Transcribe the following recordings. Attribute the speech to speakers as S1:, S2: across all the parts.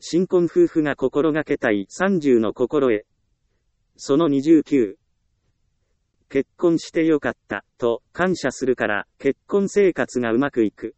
S1: 新婚夫婦が心がけたい30の心得。その29。結婚してよかった、と感謝するから、結婚生活がうまくいく。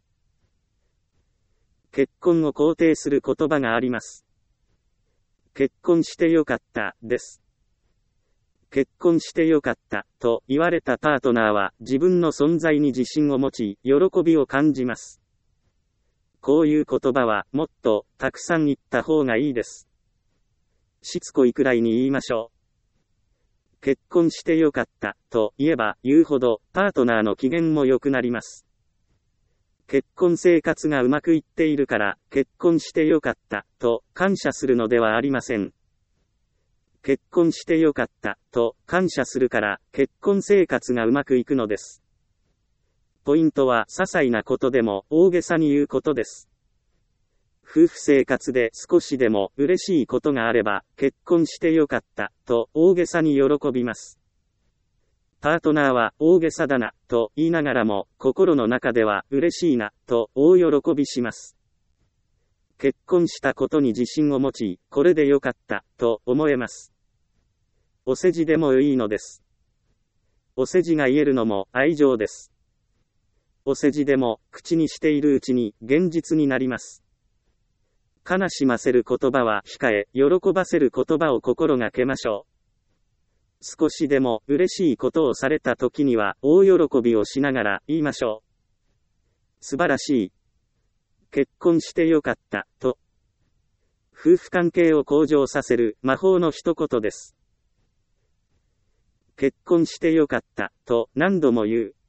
S1: 結婚を肯定する言葉があります。結婚してよかった、です。結婚してよかった、と言われたパートナーは、自分の存在に自信を持ち、喜びを感じます。こういう言葉は、もっと、たくさん言った方がいいです。しつこいくらいに言いましょう。結婚してよかった、と言えば言うほど、パートナーの機嫌も良くなります。結婚生活がうまくいっているから、結婚してよかった、と感謝するのではありません。結婚してよかった、と感謝するから、結婚生活がうまくいくのです。ポイントは、些細なことでも大げさに言うことです。夫婦生活で少しでも嬉しいことがあれば、結婚してよかった、と大げさに喜びます。パートナーは大げさだな、と言いながらも、心の中では嬉しいな、と大喜びします。結婚したことに自信を持ち、これでよかった、と思えます。お世辞でもいいのです。お世辞が言えるのも愛情です。お世辞でも、口にしているうちに、現実になります。悲しませる言葉は控え、喜ばせる言葉を心がけましょう。少しでも、嬉しいことをされた時には、大喜びをしながら、言いましょう。素晴らしい。結婚してよかった、と。夫婦関係を向上させる、魔法の一言です。結婚してよかった、と何度も言う。